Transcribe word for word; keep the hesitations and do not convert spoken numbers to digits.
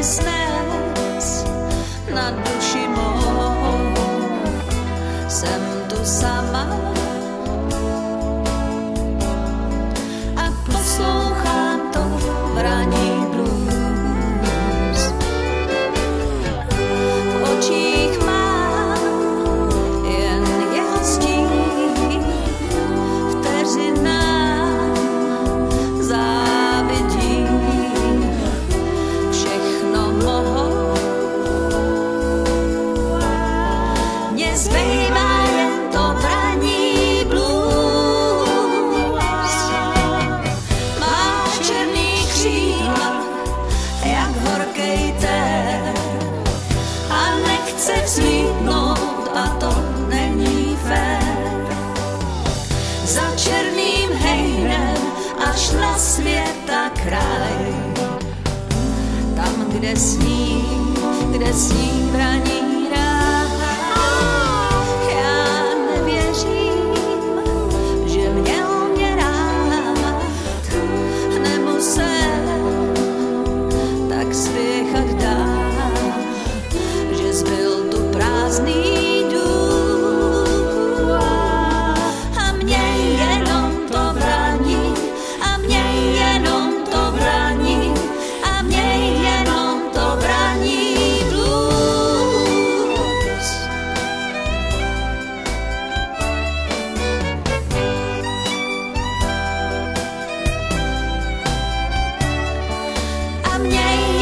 snes na duši mou. Jsem tu sama a poslouchám to vraní blues. V očích mám jen jeho stín, vteřinám závidím, všechno mohou. Mně zbývá jen to vraní blues. Má černý křídla, jak horkej tér, a nechce vzlítnout, a to není fér. Za černým hejnem až na světa kraj, tam, kde sní, kde sní vraní ráj. Já nevěřím, že měl mě rád, nemusel tak spěchat dál, že zbyl tu prázdný dům. A mě jenom to brání, a mě jenom to brání, a mě jenom to brání blues. A mě